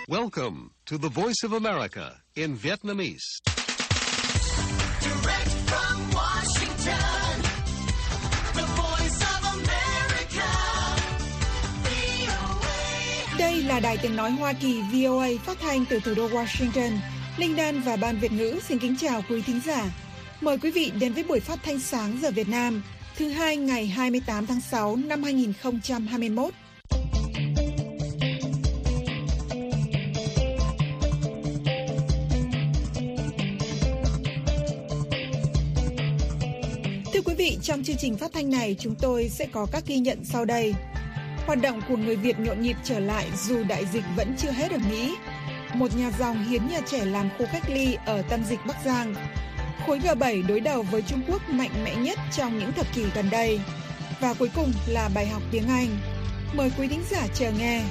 Welcome to the Voice of America in Vietnamese. Direct from Washington, the Voice of America, VOA. Đây là Đài Tiếng Nói Hoa Kỳ VOA phát thanh từ thủ đô Washington. Linh Đan và Ban Việt ngữ xin kính chào quý thính giả. Mời quý vị đến với buổi phát thanh sáng giờ Việt Nam, thứ Hai ngày 28 tháng 6 năm 2021. Thưa quý vị, trong chương trình phát thanh này chúng tôi sẽ có các ghi nhận sau đây. Hoạt động của người Việt nhộn nhịp trở lại dù đại dịch vẫn chưa hết ở Mỹ. Một nhà dòng hiến nhà trẻ làm khu cách ly ở tâm dịch Bắc Giang. Khối G7 đối đầu với Trung Quốc mạnh mẽ nhất trong những thập kỷ gần đây. Và cuối cùng là bài học tiếng Anh. Mời quý thính giả chờ nghe.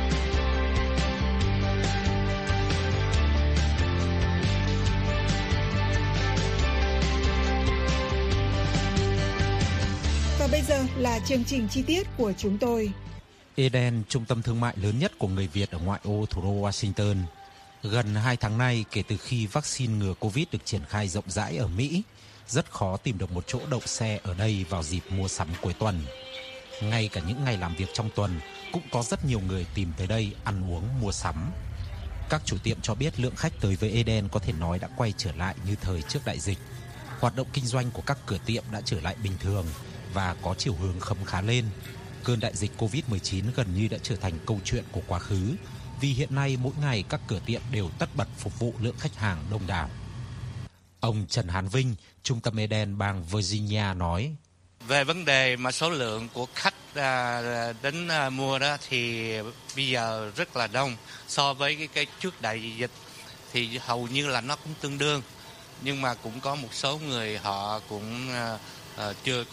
Và bây giờ là chương trình chi tiết của chúng tôi. Eden, trung tâm thương mại lớn nhất của người Việt ở ngoại ô thủ đô Washington. Gần 2 tháng nay kể từ khi vaccine ngừa Covid được triển khai rộng rãi ở Mỹ, rất khó tìm được một chỗ đậu xe ở đây vào dịp mua sắm cuối tuần. Ngay cả những ngày làm việc trong tuần cũng có rất nhiều người tìm tới đây ăn uống mua sắm. Các chủ tiệm cho biết lượng khách tới với Eden có thể nói đã quay trở lại như thời trước đại dịch. Hoạt động kinh doanh của các cửa tiệm đã trở lại bình thường và có chiều hướng khấm khá lên. Cơn đại dịch Covid-19 gần như đã trở thành câu chuyện của quá khứ, vì hiện nay mỗi ngày các cửa tiệm đều tất bật phục vụ lượng khách hàng đông đảo. Ông Trần Hán Vinh, trung tâm Eden bang Virginia nói: Về vấn đề mà số lượng của khách đến mua đó thì bây giờ rất là đông. So với cái trước đại dịch thì hầu như là nó cũng tương đương. Nhưng mà cũng có một số người họ cũng chưa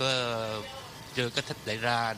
có thích để ra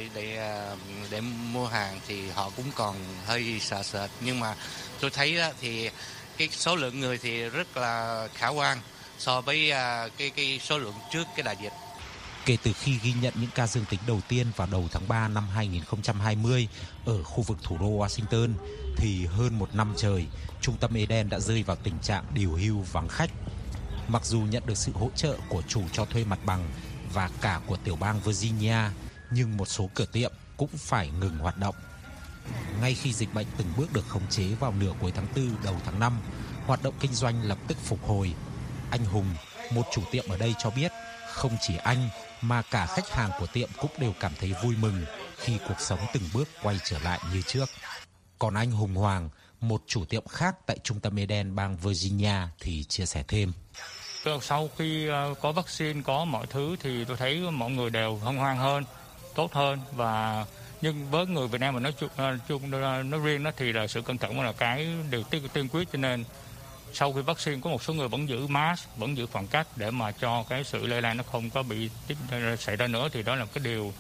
để mua hàng, thì họ cũng còn hơi sợ sệt. Nhưng mà tôi thấy đó, thì cái số lượng người thì rất là khả quan so với cái số lượng trước cái đại dịch. Kể từ khi ghi nhận những ca dương tính đầu tiên vào đầu tháng 3 năm 2020 ở khu vực thủ đô Washington, thì hơn một năm trời, trung tâm Eden đã rơi vào tình trạng điều hưu vắng khách. Mặc dù nhận được sự hỗ trợ của chủ cho thuê mặt bằng và cả của tiểu bang Virginia, nhưng một số cửa tiệm cũng phải ngừng hoạt động. Ngay khi dịch bệnh từng bước được khống chế vào nửa cuối tháng 4 đầu tháng 5, hoạt động kinh doanh lập tức phục hồi. Anh Hùng, một chủ tiệm ở đây cho biết, không chỉ anh mà cả khách hàng của tiệm cũng đều cảm thấy vui mừng khi cuộc sống từng bước quay trở lại như trước. Còn anh Hùng Hoàng, một chủ tiệm khác tại trung tâm Eden bang Virginia thì chia sẻ thêm: Sau khi có vaccine, có mọi thứ thì tôi thấy mọi người đều hân hoan hơn, tốt hơn. Nhưng với người Việt Nam mà nói riêng đó thì là sự cẩn thận là cái điều tiên quyết, cho nên sau khi vaccine có một số người vẫn giữ mask, vẫn giữ khoảng cách để mà cho cái sự lây lan nó không có bị xảy ra nữa, thì đó là cái điều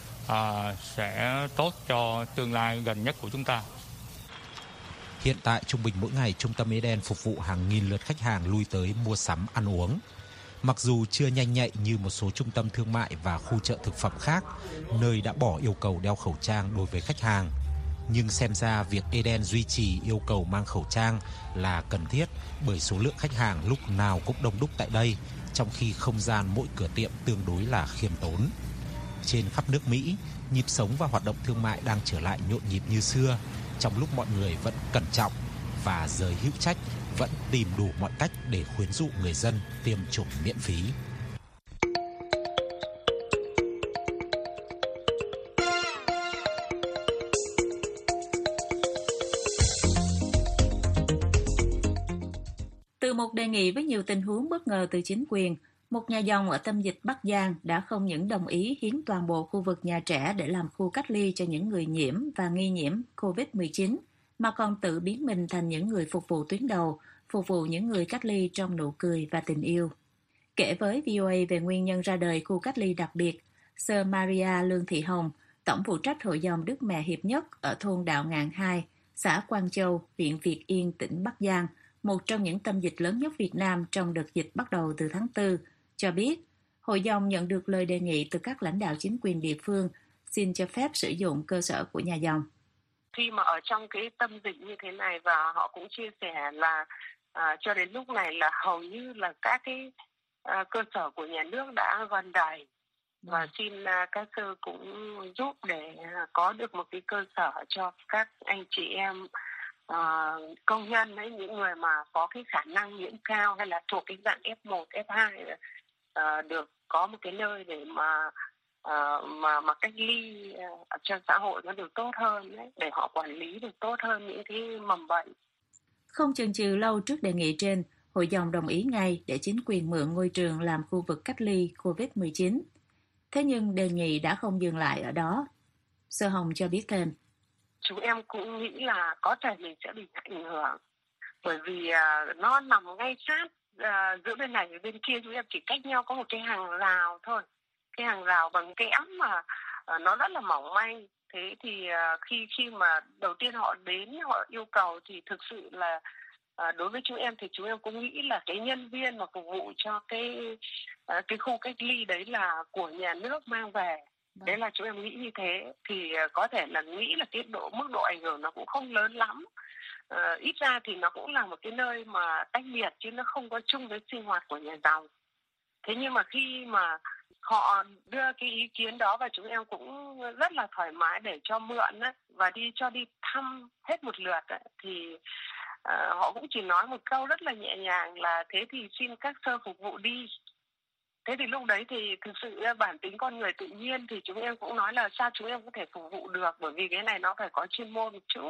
sẽ tốt cho tương lai gần nhất của chúng ta. Hiện tại trung bình mỗi ngày trung tâm Eden phục vụ hàng nghìn lượt khách hàng lui tới mua sắm ăn uống. Mặc dù chưa nhanh nhạy như một số trung tâm thương mại và khu chợ thực phẩm khác, nơi đã bỏ yêu cầu đeo khẩu trang đối với khách hàng, nhưng xem ra việc Eden duy trì yêu cầu mang khẩu trang là cần thiết, bởi số lượng khách hàng lúc nào cũng đông đúc tại đây, trong khi không gian mỗi cửa tiệm tương đối là khiêm tốn. Trên khắp nước Mỹ, nhịp sống và hoạt động thương mại đang trở lại nhộn nhịp như xưa, trong lúc mọi người vẫn cẩn trọng và giới hữu trách vẫn tìm đủ mọi cách để khuyến dụ người dân tiêm chủng miễn phí. Từ một đề nghị với nhiều tình huống bất ngờ từ chính quyền, một nhà dòng ở tâm dịch Bắc Giang đã không những đồng ý hiến toàn bộ khu vực nhà trẻ để làm khu cách ly cho những người nhiễm và nghi nhiễm COVID-19, mà còn tự biến mình thành những người phục vụ tuyến đầu, phục vụ những người cách ly trong nụ cười và tình yêu. Kể với VOA về nguyên nhân ra đời khu cách ly đặc biệt, Sơ Maria Lương Thị Hồng, tổng phụ trách Hội dòng Đức Mẹ Hiệp Nhất ở thôn Đạo Ngạn 2, xã Quang Châu, huyện Việt Yên, tỉnh Bắc Giang, một trong những tâm dịch lớn nhất Việt Nam trong đợt dịch bắt đầu từ tháng 4, cho biết Hội dòng nhận được lời đề nghị từ các lãnh đạo chính quyền địa phương xin cho phép sử dụng cơ sở của nhà dòng. khi mà ở trong cái tâm dịch như thế này, và họ cũng chia sẻ là cho đến lúc này là hầu như là các cái cơ sở của nhà nước đã gần đầy, và xin các sư cũng giúp để có được một cái cơ sở cho các anh chị em công nhân ấy, những người mà có cái khả năng nhiễm cao hay là thuộc cái dạng F1, F2 được có một cái nơi để mà cách ly cho xã hội nó được tốt hơn đấy, để họ quản lý được tốt hơn những cái mầm bệnh. Không chần chừ lâu trước đề nghị trên, Hội dòng đồng ý ngay để chính quyền mượn ngôi trường làm khu vực cách ly COVID-19. Thế nhưng đề nghị đã không dừng lại ở đó. Sơ Hồng cho biết thêm. Chúng em cũng nghĩ là có thể mình sẽ bị ảnh hưởng, bởi vì nó nằm ngay sát giữa bên này và bên kia. Chúng em chỉ cách nhau có một cái hàng rào thôi, cái hàng rào bằng kẽm mà nó rất là mỏng manh. Thế thì khi mà đầu tiên họ đến họ yêu cầu thì thực sự là đối với chúng em thì chúng em cũng nghĩ là cái nhân viên mà phục vụ cho cái khu cách ly đấy là của nhà nước mang về. Đấy là chúng em nghĩ như thế, thì có thể là nghĩ là cái mức độ ảnh hưởng nó cũng không lớn lắm. Ít ra thì nó cũng là một cái nơi mà tách biệt chứ nó không có chung với sinh hoạt của nhà giàu. Thế nhưng mà khi mà họ đưa cái ý kiến đó và chúng em cũng rất là thoải mái để cho mượn ấy, và đi thăm hết một lượt ấy, thì họ cũng chỉ nói một câu rất là nhẹ nhàng là thế thì xin các sơ phục vụ đi. Thế thì lúc đấy thì thực sự bản tính con người tự nhiên thì chúng em cũng nói là sao chúng em có thể phục vụ được, bởi vì cái này nó phải có chuyên môn một chút.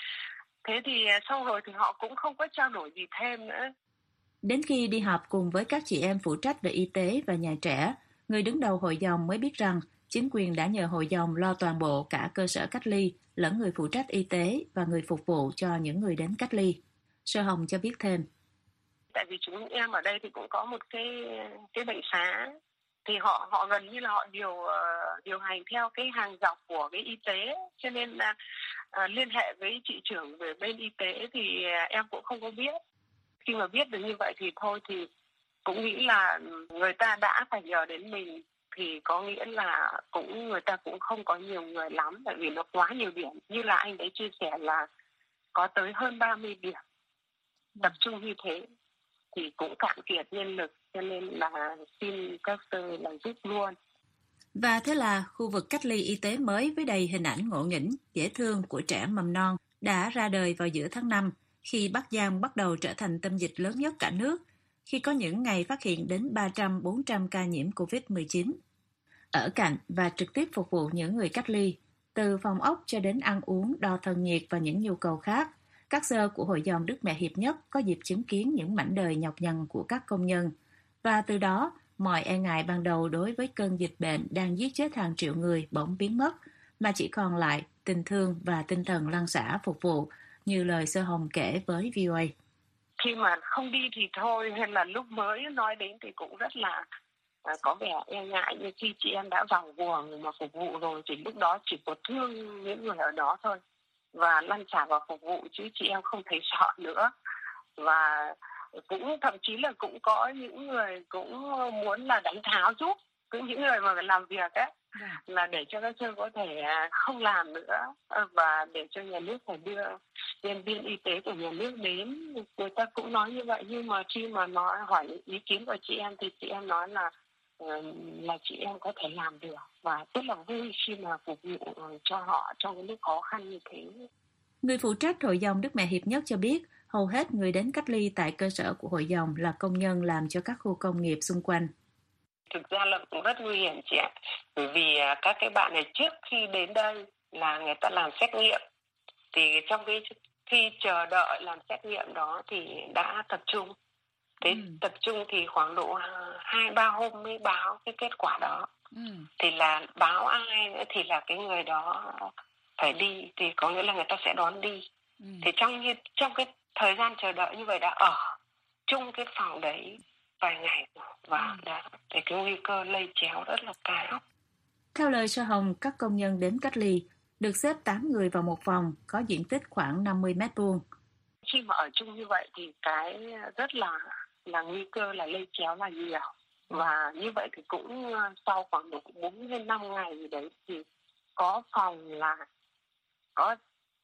Thế thì xong rồi thì họ cũng không có trao đổi gì thêm nữa. Đến khi đi họp cùng với các chị em phụ trách về y tế và nhà trẻ, người đứng đầu Hội dòng mới biết rằng chính quyền đã nhờ Hội dòng lo toàn bộ cả cơ sở cách ly, lẫn người phụ trách y tế và người phục vụ cho những người đến cách ly. Sơ Hồng cho biết thêm. Tại vì chúng em ở đây thì cũng có một cái bệnh xá, thì họ gần như là họ điều hành theo cái hàng dọc của cái y tế, cho nên là liên hệ với chị trưởng về bên y tế thì em cũng không có biết. Khi mà biết được như vậy thì thôi thì cũng nghĩ là người ta đã phải nhờ đến mình, thì có nghĩa là người ta cũng không có nhiều người lắm, tại vì nó quá nhiều điểm. Như là anh ấy chia sẻ là có tới hơn 30 điểm tập trung như thế thì cũng cạn kiệt nhân lực, cho nên là xin các sư là giúp luôn. Và thế là khu vực cách ly y tế mới với đầy hình ảnh ngộ nghĩnh, dễ thương của trẻ mầm non đã ra đời vào giữa tháng 5, khi Bắc Giang bắt đầu trở thành tâm dịch lớn nhất cả nước, khi có những ngày phát hiện đến 300-400 ca nhiễm COVID-19. Ở cạnh và trực tiếp phục vụ những người cách ly, từ phòng ốc cho đến ăn uống, đo thân nhiệt và những nhu cầu khác, các sơ của Hội dòng Đức Mẹ Hiệp Nhất có dịp chứng kiến những mảnh đời nhọc nhằn của các công nhân. Và từ đó, mọi e ngại ban đầu đối với cơn dịch bệnh đang giết chết hàng triệu người bỗng biến mất, mà chỉ còn lại tình thương và tinh thần lăn xả phục vụ, như lời Sơ Hồng kể với VOA. Khi mà không đi thì thôi, hay là lúc mới nói đến thì cũng rất là có vẻ e ngại, nhưng khi chị em đã vào guồng mà phục vụ rồi thì lúc đó chỉ có thương những người ở đó thôi, và lăn xả vào phục vụ, chứ chị em không thấy sợ nữa. Và cũng thậm chí là cũng có những người cũng muốn là đánh tháo giúp, cũng những người mà làm việc ấy, là để cho các sơ có thể không làm nữa, và để cho nhà nước phải đưa nhân viên y tế của nhà nước đến. Người ta cũng nói như vậy, nhưng mà khi mà hỏi ý kiến của chị em thì chị em nói là chị em có thể làm được, và rất là vui khi mà phục vụ cho họ trong cái lúc khó khăn như thế. Người phụ trách Hội dòng Đức Mẹ Hiệp Nhất cho biết, hầu hết người đến cách ly tại cơ sở của Hội dòng là công nhân làm cho các khu công nghiệp xung quanh. Thực ra là cũng rất nguy hiểm chị ạ, bởi vì các cái bạn này trước khi đến đây là người ta làm xét nghiệm, thì trong cái khi chờ đợi làm xét nghiệm đó thì đã tập trung. Tập trung thì khoảng độ 2-3 hôm mới báo cái kết quả đó. Thì là báo ai nữa thì là cái người đó phải đi, thì có nghĩa là người ta sẽ đón đi. Thì trong cái thời gian chờ đợi như vậy đã ở chung cái phòng đấy vài ngày rồi, và thì cái nguy cơ lây chéo rất là cao. Theo lời Sơ Hồng, các công nhân đến cách ly được xếp 8 người vào một phòng có diện tích khoảng 50 m². Khi mà ở chung như vậy thì cái rất là nguy cơ là lây chéo là nhiều. Và như vậy thì cũng sau khoảng độ 4-5 ngày gì đấy thì có phòng là có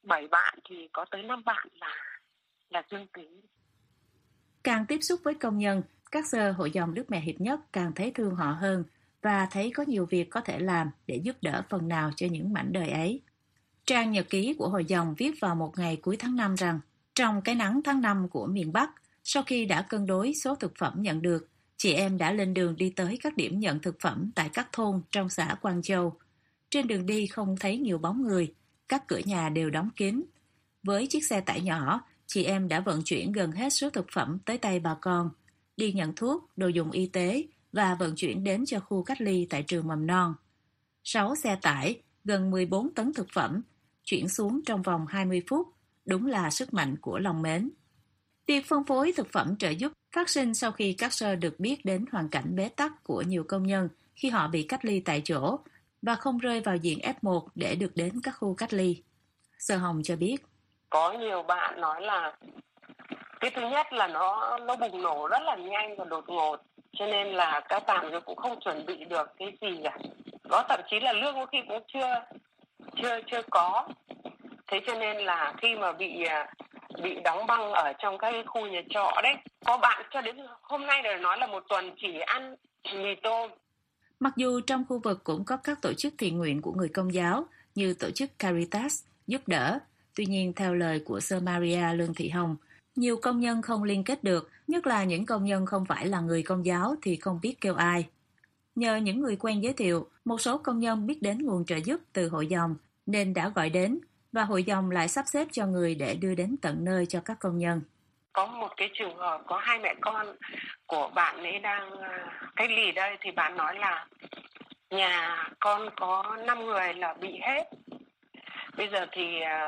7 bạn thì có tới 5 bạn là dương tính. Càng tiếp xúc với công nhân, các sơ Hội dòng Đức Mẹ Hiệp Nhất càng thấy thương họ hơn và thấy có nhiều việc có thể làm để giúp đỡ phần nào cho những mảnh đời ấy. Trang nhật ký của Hội dòng viết vào một ngày cuối tháng 5 rằng, trong cái nắng tháng 5 của miền Bắc, sau khi đã cân đối số thực phẩm nhận được, chị em đã lên đường đi tới các điểm nhận thực phẩm tại các thôn trong xã Quang Châu. Trên đường đi không thấy nhiều bóng người, các cửa nhà đều đóng kín. Với chiếc xe tải nhỏ, chị em đã vận chuyển gần hết số thực phẩm tới tay bà con, đi nhận thuốc, đồ dùng y tế và vận chuyển đến cho khu cách ly tại trường mầm non. 6 xe tải, gần 14 tấn thực phẩm, chuyển xuống trong vòng 20 phút, đúng là sức mạnh của lòng mến. Việc phân phối thực phẩm trợ giúp phát sinh sau khi các sơ được biết đến hoàn cảnh bế tắc của nhiều công nhân khi họ bị cách ly tại chỗ và không rơi vào diện F1 để được đến các khu cách ly. Sơ Hồng cho biết. Có nhiều bạn nói là cái thứ nhất là nó bùng nổ rất là nhanh và đột ngột, cho nên là các bạn cũng không chuẩn bị được cái gì cả. Có thậm chí là lương có khi cũng chưa có. Thế cho nên là khi mà bị đóng băng ở trong các cái khu nhà trọ đấy, có bạn cho đến hôm nay rồi nói là một tuần chỉ ăn mì tôm. Mặc dù trong khu vực cũng có các tổ chức thiện nguyện của người Công giáo như tổ chức Caritas giúp đỡ, tuy nhiên theo lời của Sơ Maria Lương Thị Hồng, nhiều công nhân không liên kết được, nhất là những công nhân không phải là người Công giáo thì không biết kêu ai. Nhờ những người quen giới thiệu, một số công nhân biết đến nguồn trợ giúp từ Hội dòng nên đã gọi đến và Hội dòng lại sắp xếp cho người để đưa đến tận nơi cho các công nhân. Có một cái trường hợp có 2 mẹ con của bạn ấy đang cách ly đây thì bạn nói là nhà con có 5 người là bị hết. Bây giờ thì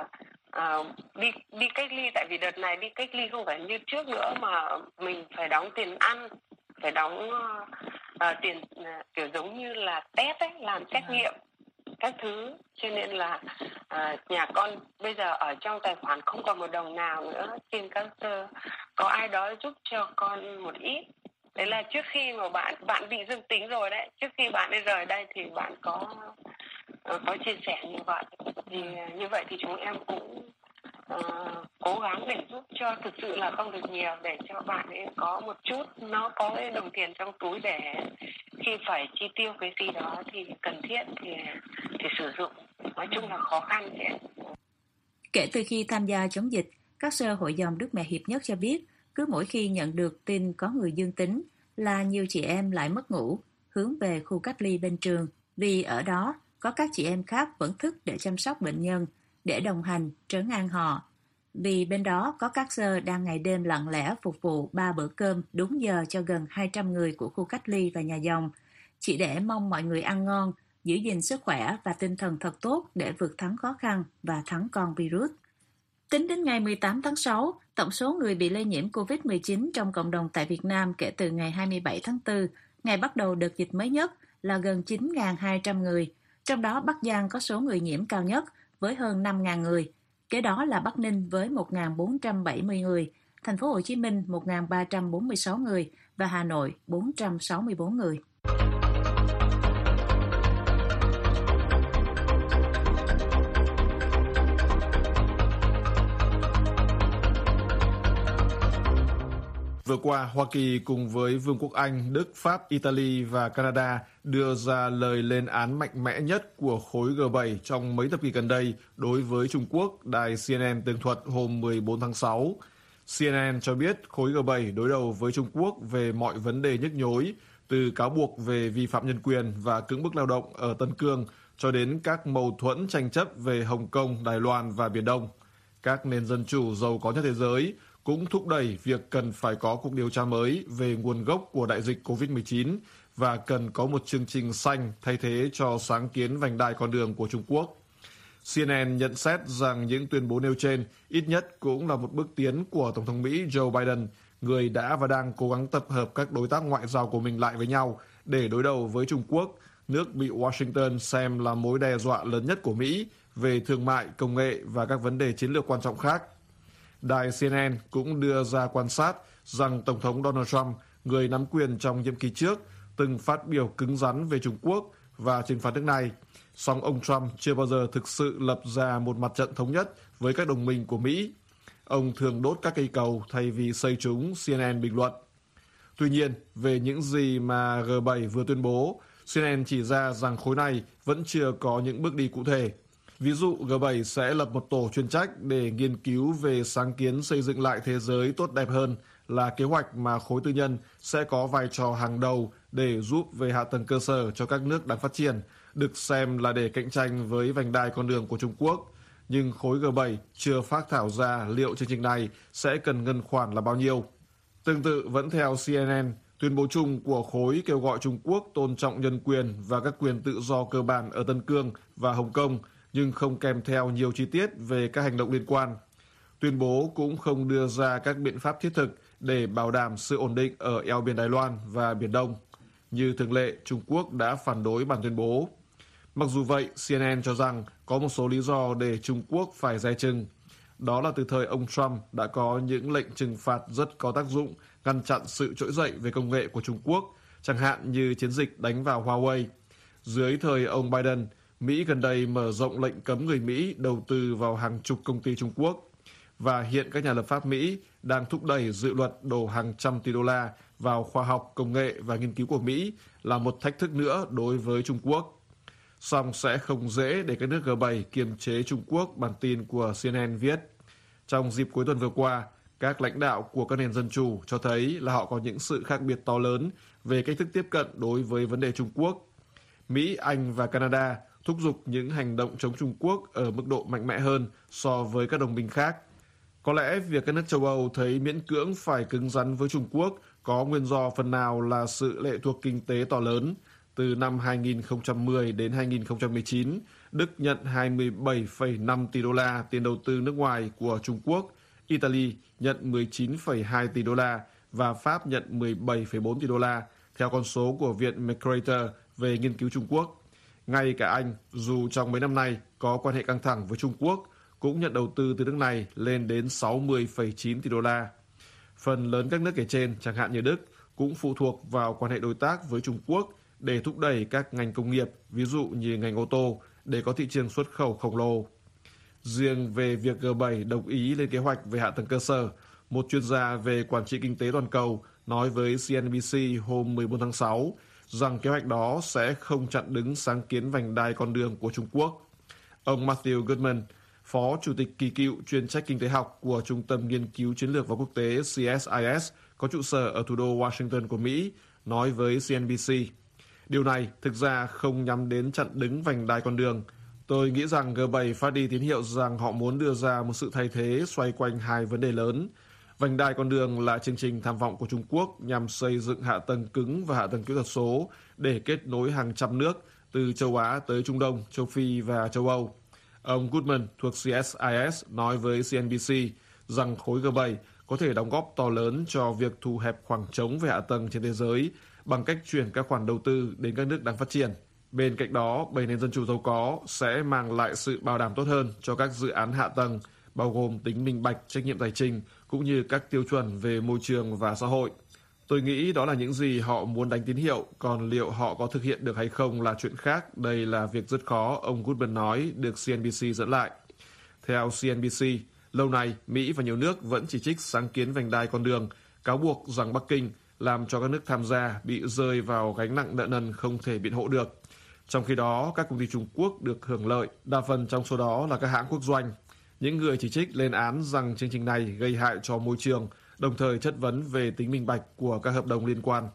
đi cách ly, tại vì đợt này đi cách ly không phải như trước nữa mà mình phải đóng tiền ăn, phải đóng tiền kiểu giống như là test ấy, làm xét nghiệm các thứ, cho nên là nhà con bây giờ ở trong tài khoản không còn một đồng nào nữa. Xin các sơ có ai đó giúp cho con một ít. Đấy là trước khi mà bạn bị dương tính rồi đấy, trước khi bạn đi rời đây thì bạn có chia sẻ như vậy. Thì như vậy thì chúng em cũng cố gắng để giúp cho, thực sự là không được nhiều, để cho bạn ấy có một chút, nó có cái đồng tiền trong túi để khi phải chi tiêu cái gì đó thì cần thiết thì sử dụng. Nói chung là khó khăn thế. Kể từ khi tham gia chống dịch, các sơ Hội dòng Đức Mẹ Hiệp Nhất cho biết cứ mỗi khi nhận được tin có người dương tính là nhiều chị em lại mất ngủ, hướng về khu cách ly bên trường, vì ở đó có các chị em khác vẫn thức để chăm sóc bệnh nhân, để đồng hành, trấn an họ. Vì bên đó có các sơ đang ngày đêm lặng lẽ phục vụ 3 bữa cơm đúng giờ cho gần 200 người của khu cách ly và nhà dòng, chỉ để mong mọi người ăn ngon, giữ gìn sức khỏe và tinh thần thật tốt để vượt thắng khó khăn và thắng con virus. Tính đến ngày 18 tháng 6, tổng số người bị lây nhiễm COVID-19 trong cộng đồng tại Việt Nam kể từ ngày 27 tháng 4, ngày bắt đầu đợt dịch mới nhất, là gần 9.200 người. Trong đó Bắc Giang có số người nhiễm cao nhất với hơn 5.000 người. Kế đó là Bắc Ninh với 1.470 người, Thành phố Hồ Chí Minh 1.346 người và Hà Nội 464 người. Vừa qua, Hoa Kỳ cùng với Vương quốc Anh, Đức, Pháp, Italy và Canada đưa ra lời lên án mạnh mẽ nhất của khối G7 trong mấy thập kỷ gần đây đối với Trung Quốc, đài CNN tường thuật hôm 14 tháng 6. CNN cho biết khối G7 đối đầu với Trung Quốc về mọi vấn đề nhức nhối, từ cáo buộc về vi phạm nhân quyền và cưỡng bức lao động ở Tân Cương cho đến các mâu thuẫn tranh chấp về Hồng Kông, Đài Loan và Biển Đông. Các nền dân chủ giàu có nhất thế giới cũng thúc đẩy việc cần phải có cuộc điều tra mới về nguồn gốc của đại dịch COVID-19 và cần có một chương trình xanh thay thế cho sáng kiến vành đai con đường của Trung Quốc. CNN nhận xét rằng những tuyên bố nêu trên ít nhất cũng là một bước tiến của Tổng thống Mỹ Joe Biden, người đã và đang cố gắng tập hợp các đối tác ngoại giao của mình lại với nhau để đối đầu với Trung Quốc, nước bị Washington xem là mối đe dọa lớn nhất của Mỹ về thương mại, công nghệ và các vấn đề chiến lược quan trọng khác. Đài CNN cũng đưa ra quan sát rằng Tổng thống Donald Trump, người nắm quyền trong nhiệm kỳ trước, từng phát biểu cứng rắn về Trung Quốc và trừng phạt nước này. Song ông Trump chưa bao giờ thực sự lập ra một mặt trận thống nhất với các đồng minh của Mỹ. Ông thường đốt các cây cầu thay vì xây chúng, CNN bình luận. Tuy nhiên, về những gì mà G7 vừa tuyên bố, CNN chỉ ra rằng khối này vẫn chưa có những bước đi cụ thể. Ví dụ, G7 sẽ lập một tổ chuyên trách để nghiên cứu về sáng kiến xây dựng lại thế giới tốt đẹp hơn, là kế hoạch mà khối tư nhân sẽ có vai trò hàng đầu để giúp về hạ tầng cơ sở cho các nước đang phát triển, được xem là để cạnh tranh với vành đai con đường của Trung Quốc. Nhưng khối G7 chưa phác thảo ra liệu chương trình này sẽ cần ngân khoản là bao nhiêu. Tương tự, vẫn theo CNN, tuyên bố chung của khối kêu gọi Trung Quốc tôn trọng nhân quyền và các quyền tự do cơ bản ở Tân Cương và Hồng Kông, nhưng không kèm theo nhiều chi tiết về các hành động liên quan. Tuyên bố cũng không đưa ra các biện pháp thiết thực để bảo đảm sự ổn định ở eo biển Đài Loan và Biển Đông. Như thường lệ, Trung Quốc đã phản đối bản tuyên bố. Mặc dù vậy, CNN cho rằng có một số lý do để Trung Quốc phải dè chừng. Đó là từ thời ông Trump đã có những lệnh trừng phạt rất có tác dụng ngăn chặn sự trỗi dậy về công nghệ của Trung Quốc, chẳng hạn như chiến dịch đánh vào Huawei. Dưới thời ông Biden, Mỹ gần đây mở rộng lệnh cấm người Mỹ đầu tư vào hàng chục công ty Trung Quốc. Và hiện các nhà lập pháp Mỹ đang thúc đẩy dự luật đổ hàng trăm tỷ đô la vào khoa học, công nghệ và nghiên cứu của Mỹ là một thách thức nữa đối với Trung Quốc. Song sẽ không dễ để các nước G7 kiềm chế Trung Quốc, bản tin của CNN viết. Trong dịp cuối tuần vừa qua, các lãnh đạo của các nền dân chủ cho thấy là họ có những sự khác biệt to lớn về cách thức tiếp cận đối với vấn đề Trung Quốc. Mỹ, Anh và Canada thúc giục những hành động chống Trung Quốc ở mức độ mạnh mẽ hơn so với các đồng minh khác. Có lẽ việc các nước châu Âu thấy miễn cưỡng phải cứng rắn với Trung Quốc có nguyên do phần nào là sự lệ thuộc kinh tế to lớn. Từ năm 2010 đến 2019, Đức nhận 27,5 tỷ đô la tiền đầu tư nước ngoài của Trung Quốc, Italy nhận 19,2 tỷ đô la và Pháp nhận 17,4 tỷ đô la, theo con số của Viện McGrath về nghiên cứu Trung Quốc. Ngay cả Anh, dù trong mấy năm nay có quan hệ căng thẳng với Trung Quốc, cũng nhận đầu tư từ nước này lên đến 60,9 tỷ đô la. Phần lớn các nước kể trên, chẳng hạn như Đức, cũng phụ thuộc vào quan hệ đối tác với Trung Quốc để thúc đẩy các ngành công nghiệp, ví dụ như ngành ô tô, để có thị trường xuất khẩu khổng lồ. Riêng về việc G7 đồng ý lên kế hoạch về hạ tầng cơ sở, một chuyên gia về quản trị kinh tế toàn cầu nói với CNBC hôm 14 tháng 6 rằng kế hoạch đó sẽ không chặn đứng sáng kiến vành đai con đường của Trung Quốc. Ông Matthew Goodman, Phó Chủ tịch kỳ cựu chuyên trách kinh tế học của Trung tâm Nghiên cứu Chiến lược và Quốc tế CSIS có trụ sở ở thủ đô Washington của Mỹ, nói với CNBC. Điều này thực ra không nhắm đến chặn đứng vành đai con đường. Tôi nghĩ rằng G7 phát đi tín hiệu rằng họ muốn đưa ra một sự thay thế xoay quanh hai vấn đề lớn. Vành đai con đường là chương trình tham vọng của Trung Quốc nhằm xây dựng hạ tầng cứng và hạ tầng kỹ thuật số để kết nối hàng trăm nước từ châu Á tới Trung Đông, châu Phi và châu Âu. Ông Goodman thuộc CSIS nói với CNBC rằng khối G7 có thể đóng góp to lớn cho việc thu hẹp khoảng trống về hạ tầng trên thế giới bằng cách chuyển các khoản đầu tư đến các nước đang phát triển. Bên cạnh đó, 7 nền dân chủ giàu có sẽ mang lại sự bảo đảm tốt hơn cho các dự án hạ tầng, bao gồm tính minh bạch, trách nhiệm tài chính, cũng như các tiêu chuẩn về môi trường và xã hội. Tôi nghĩ đó là những gì họ muốn đánh tín hiệu, còn liệu họ có thực hiện được hay không là chuyện khác. Đây là việc rất khó, ông Goodman nói, được CNBC dẫn lại. Theo CNBC, lâu nay, Mỹ và nhiều nước vẫn chỉ trích sáng kiến vành đai con đường, cáo buộc rằng Bắc Kinh làm cho các nước tham gia bị rơi vào gánh nặng nợ nần không thể biện hộ được. Trong khi đó, các công ty Trung Quốc được hưởng lợi, đa phần trong số đó là các hãng quốc doanh. Những người chỉ trích lên án rằng chương trình này gây hại cho môi trường, đồng thời chất vấn về tính minh bạch của các hợp đồng liên quan.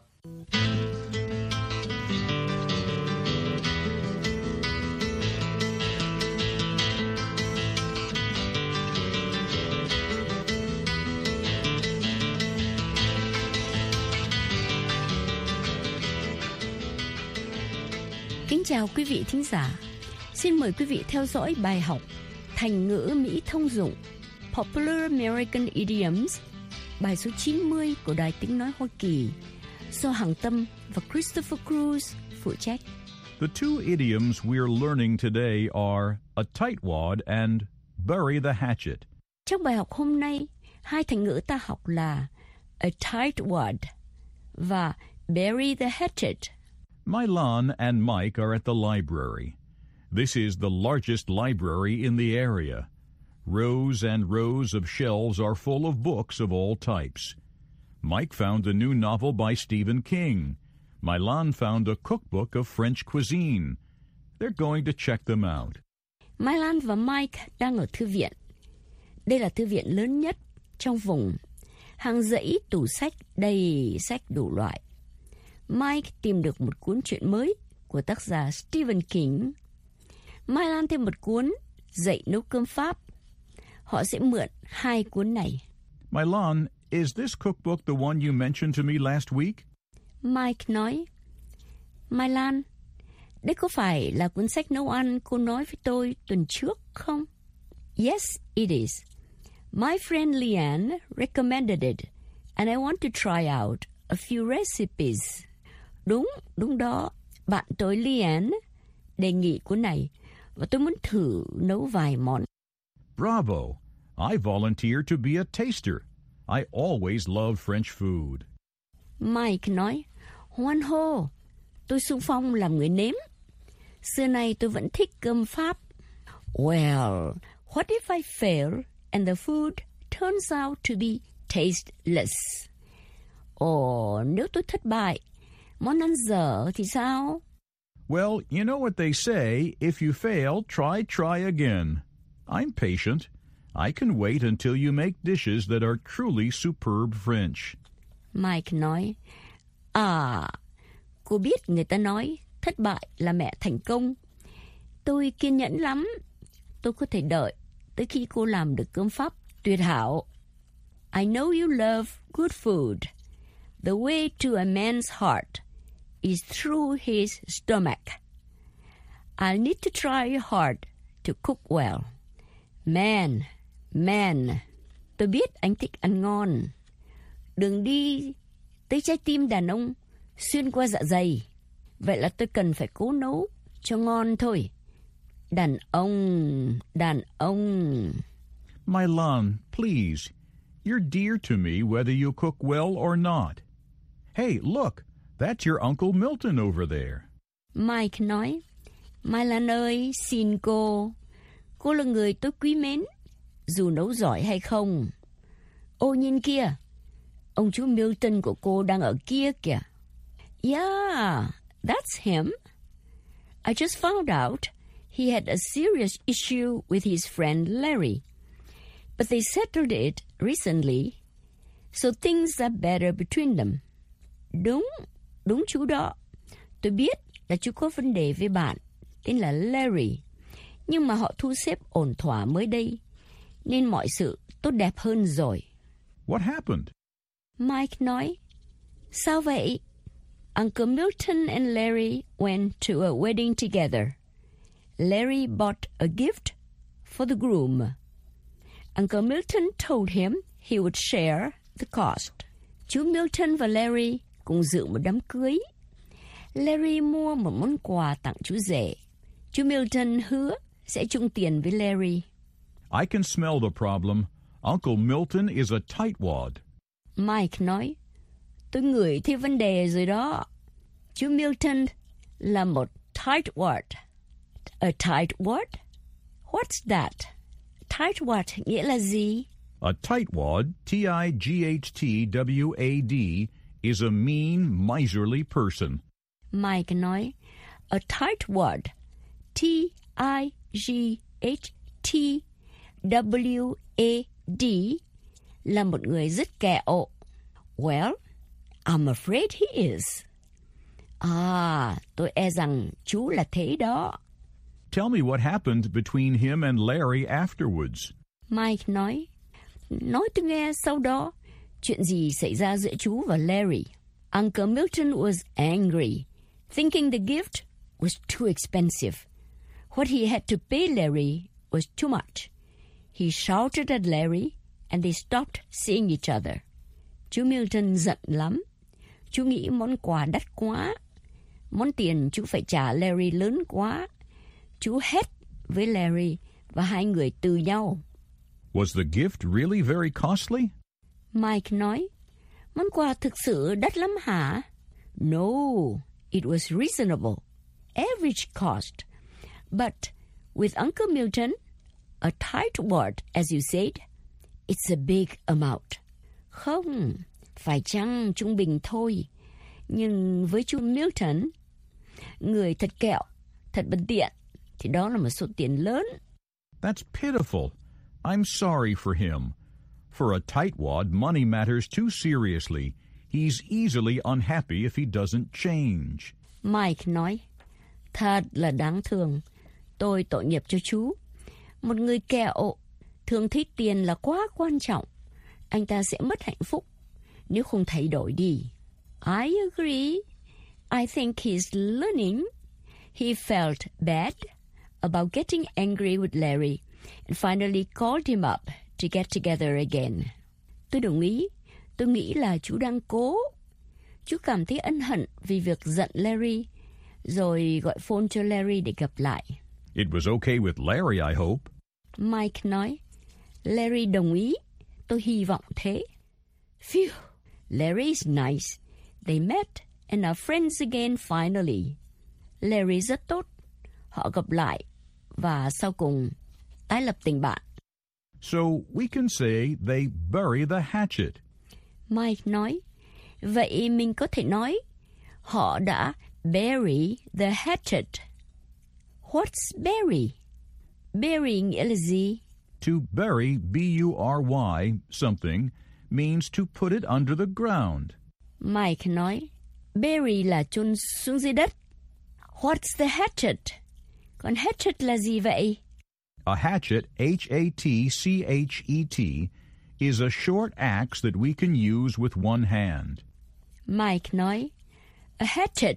Kính chào quý vị thính giả. Xin mời quý vị theo dõi bài học Thành ngữ Mỹ thông dụng Popular American Idioms, bài số 90 của Đài Tiếng Nói Hoa Kỳ, do Hằng Tâm và Christopher Cruz phụ trách. The two idioms we're learning today are a tightwad and bury the hatchet. Trong bài học hôm nay, hai thành ngữ ta học là a tightwad và bury the hatchet. Milan and Mike are at the library. This is the largest library in the area. Rows and rows of shelves are full of books of all types. Mike found a new novel by Stephen King. Milan found a cookbook of French cuisine. They're going to check them out. Milan và Mike đang ở thư viện. Đây là thư viện lớn nhất trong vùng. Hàng dãy tủ sách đầy sách đủ loại. Mike tìm được một cuốn truyện mới của tác giả Stephen King. Milan thêm một cuốn Dạy nấu cơm Pháp. Họ sẽ mượn 2 cuốn này. Milan, is this cookbook the one you mentioned to me last week? Mike nói, Milan, đây có phải là cuốn sách nấu ăn cô nói với tôi tuần trước không? Yes, it is. My friend Leanne recommended it, and I want to try out a few recipes. Đúng đó. Bạn tôi Leanne đề nghị cuốn này, và tôi muốn thử nấu vài món. Bravo! I volunteered to be a taster. I always love French food. Mike nói, hoan hô, tôi xung phong làm người nếm. Xưa nay tôi vẫn thích cơm Pháp. Well, what if I fail and the food turns out to be tasteless? Ồ, nếu tôi thất bại, món ăn dở thì sao? Well, you know what they say, if you fail, try again. I'm patient. I can wait until you make dishes that are truly superb French. Mike nói, cô biết người ta nói thất bại là mẹ thành công. Tôi kiên nhẫn lắm. Tôi có thể đợi tới khi cô làm được cơm Pháp tuyệt hảo. I know you love good food. The way to a man's heart is through his stomach. I'll need to try hard to cook well. Man, tôi biết anh thích ăn ngon. Đường đi tới trái tim đàn ông xuyên qua dạ dày. Vậy là tôi cần phải cố nấu cho ngon thôi. Đàn ông. Milan, please. You're dear to me whether you cook well or not. Hey, look, that's your Uncle Milton over there. Mike nói, Milan ơi, xin cô là người tôi quý mến, dù nấu giỏi hay không. Ô nhìn kia, ông chú Milton của cô đang ở kia kìa. Yeah, that's him. I just found out he had a serious issue with his friend Larry. But they settled it recently, so things are better between them. Đúng chú đó. Tôi biết là chú có vấn đề với bạn, tên là Larry. Nhưng mà họ thu xếp ổn thỏa mới đây, nên mọi sự tốt đẹp hơn rồi. What happened? Mike nói, sao vậy? Uncle Milton and Larry went to a wedding together. Larry bought a gift for the groom. Uncle Milton told him he would share the cost. Chú Milton và Larry cùng dự một đám cưới. Larry mua một món quà tặng chú rể. Chú Milton hứa sẽ chung tiền với Larry. I can smell the problem. Uncle Milton is a tightwad. Mike nói, tôi ngửi thấy vấn đề rồi đó. Chú Milton là một tightwad. A tightwad? What's that? Tightwad nghĩa là gì? A tightwad, T-I-G-H-T-W-A-D, is a mean, miserly person. Mike nói, a tightwad, T-I-G-H-T-W-A-D, là một người rất kẹo. Well, I'm afraid he is. Tôi e rằng chú là thế đó. Tell me what happened between him and Larry afterwards. Mike nói tôi nghe sau đó chuyện gì xảy ra giữa chú và Larry. Uncle Milton was angry, thinking the gift was too expensive. What he had to pay Larry was too much. He shouted at Larry and they stopped seeing each other. Chú Milton giận lắm. Chú nghĩ món quà đắt quá. Món tiền chú phải trả Larry lớn quá. Chú hét với Larry và hai người từ nhau. Was the gift really very costly? Mike nói, món quà thực sự đắt lắm hả? No, It was reasonable, average cost. But with Uncle Milton, a tight word, as you said, it's a big amount. Không, phải chăng trung bình thôi. Nhưng với chú Milton, người thật kẹo, thật bần tiện, thì đó là một số tiền lớn. That's pitiful. I'm sorry for him. For a tightwad, money matters too seriously. He's easily unhappy if he doesn't change. Mike nói, thật là đáng thương. Tôi tội nghiệp cho chú. Một người kẹo thường thấy tiền là quá quan trọng. Anh ta sẽ mất hạnh phúc nếu không thay đổi đi. I agree. I think he's learning. He felt bad about getting angry with Larry and finally called him up to get together again. Tôi đồng ý. Tôi nghĩ là chú đang cố. Chú cảm thấy ân hận vì việc giận Larry, rồi gọi phone cho Larry để gặp lại. It was okay with Larry, I hope. Mike nói, Larry đồng ý. Tôi hy vọng thế. Phew, Larry's nice. They met and are friends again finally. Larry rất tốt. Họ gặp lại và sau cùng tái lập tình bạn. So we can say they bury the hatchet. Mike nói, vậy mình có thể nói họ đã bury the hatchet. What's bury? Bury nghĩa là gì? To bury, B-U-R-Y, something, means to put it under the ground. Mike nói, bury là chôn xuống dưới đất. What's the hatchet? Còn hatchet là gì vậy? A hatchet, H-A-T-C-H-E-T, is a short axe that we can use with one hand. Mike nói, a hatchet,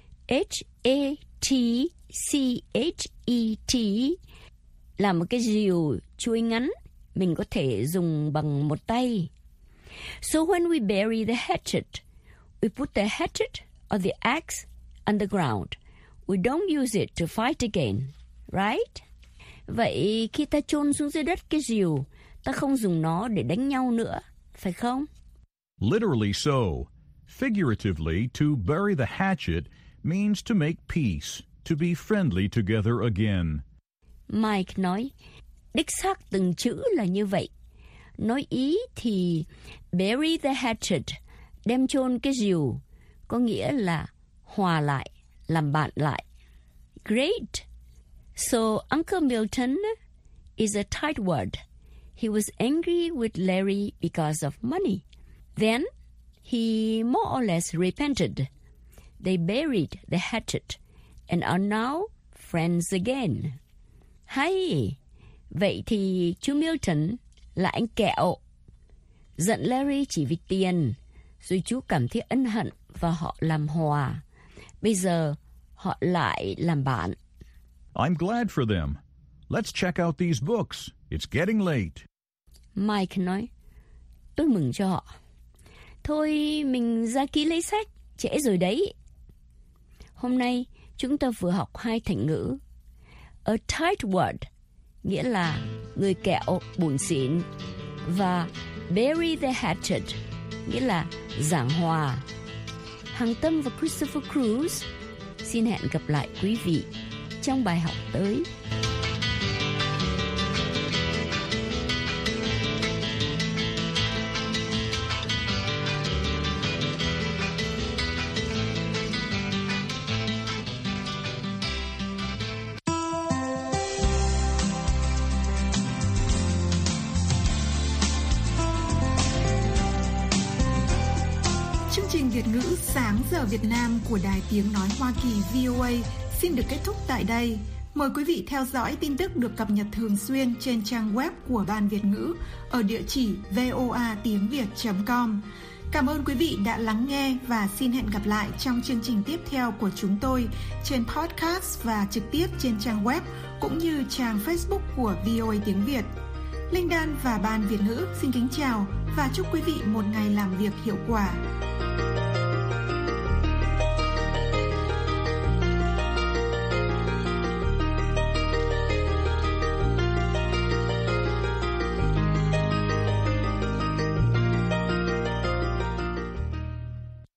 H-A-T-C-H-E-T, là một cái rìu chuôi ngắn mình có thể dùng bằng một tay. So when we bury the hatchet, we put the hatchet or the axe underground. We don't use it to fight again, right? Vậy khi ta chôn xuống dưới đất cái rìu, ta không dùng nó để đánh nhau nữa, phải không? Literally so. Figuratively, to bury the hatchet means to make peace, to be friendly together again. Mike nói, đích xác từng chữ là như vậy. Nói ý thì bury the hatchet, đem chôn cái rìu, có nghĩa là hòa lại, làm bạn lại. Great! So Uncle Milton is a tight word. He was angry with Larry because of money. Then he more or less repented. They buried the hatchet and are now friends again. Hay! Vậy thì chú Milton là anh kẹo. Giận Larry chỉ vì tiền, rồi chú cảm thấy ân hận và họ làm hòa. Bây giờ họ lại làm bạn. I'm glad for them. Let's check out these books. It's getting late. Mike nói, tôi mừng cho họ. Thôi mình ra ký lấy sách, trễ rồi đấy. Hôm nay chúng ta vừa học 2 thành ngữ. A tight word, nghĩa là người kẹo bủn xỉn, và bury the hatchet, nghĩa là giảng hòa. Hằng Tâm và Christopher Cruz xin hẹn gặp lại quý vị trong bài học tới. Chương trình Việt ngữ Sáng giờ Việt Nam của Đài Tiếng Nói Hoa Kỳ VOA xin được kết thúc tại đây. Mời quý vị theo dõi tin tức được cập nhật thường xuyên trên trang web của Ban Việt ngữ ở địa chỉ voatiengviet.com. Cảm ơn quý vị đã lắng nghe và xin hẹn gặp lại trong chương trình tiếp theo của chúng tôi trên podcast và trực tiếp trên trang web cũng như trang Facebook của VOA Tiếng Việt. Linh Đan và Ban Việt ngữ xin kính chào và chúc quý vị một ngày làm việc hiệu quả.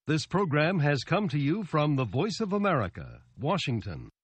This program has come to you from the Voice of America, Washington.